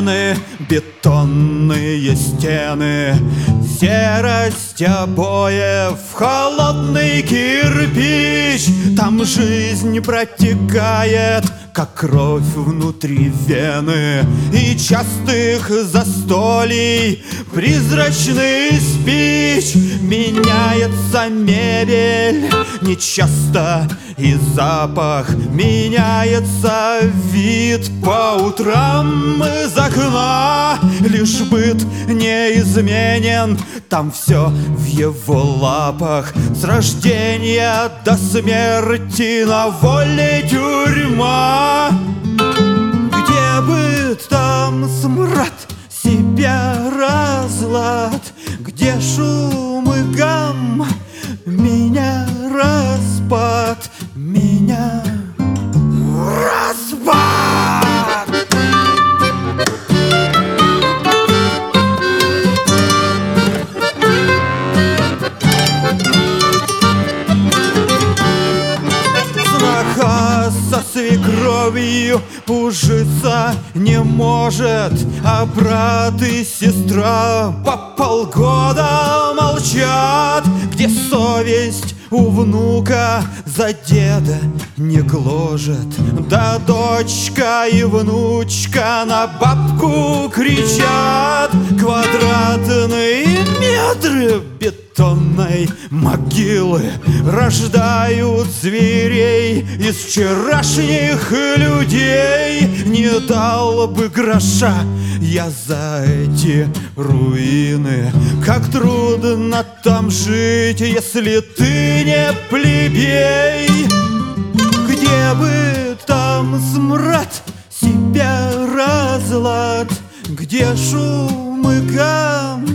вены, бетонные стены, серость обоев, холодный кирпич. Там жизнь протекает, как кровь внутри вены, и частых застолий призрачный спич. Меняется мебель нечасто, и запах меняется вид по утрам из окна. Лишь быт неизменен, там все в его лапах. С рождения до смерти на воле тюрьма. Где быт, там смрад, себя разлад. Где шум и гам, меня распад, меня распад. Сноха со свекровью ужиться не может, а брат и сестра по полгода молчат. Где совесть у внука за деда не гложет, да дочка и внучка на бабку кричат. Квадратные метры бетонной могилы рождают зверей из вчерашних людей. Не дал бы гроша я за эти руины. Как трудно там жить, если ты не плебей. Где бы там смрад, себя разлад, где шум и гам,